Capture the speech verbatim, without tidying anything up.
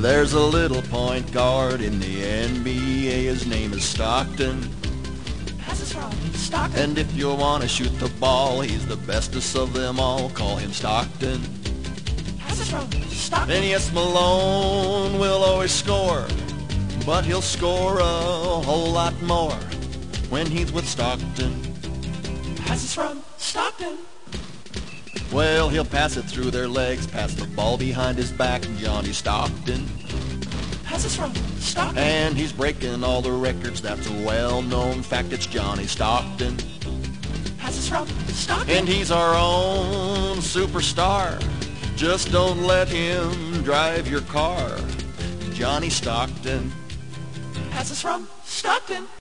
There's a little point guard in the N B A, his name is Stockton. Passes from Stockton. And if you want to shoot the ball, he's the bestest of them all, call him Stockton. Passes from Stockton. And yes, Malone will always score, but he'll score a whole lot more when he's with Stockton. Passes from Stockton. Well, he'll pass it through their legs, pass the ball behind his back, Johnny Stockton. Passes from Stockton. And he's breaking all the records, that's a well-known fact, it's Johnny Stockton. Passes from Stockton. And he's our own superstar, just don't let him drive your car, Johnny Stockton. Passes from Stockton.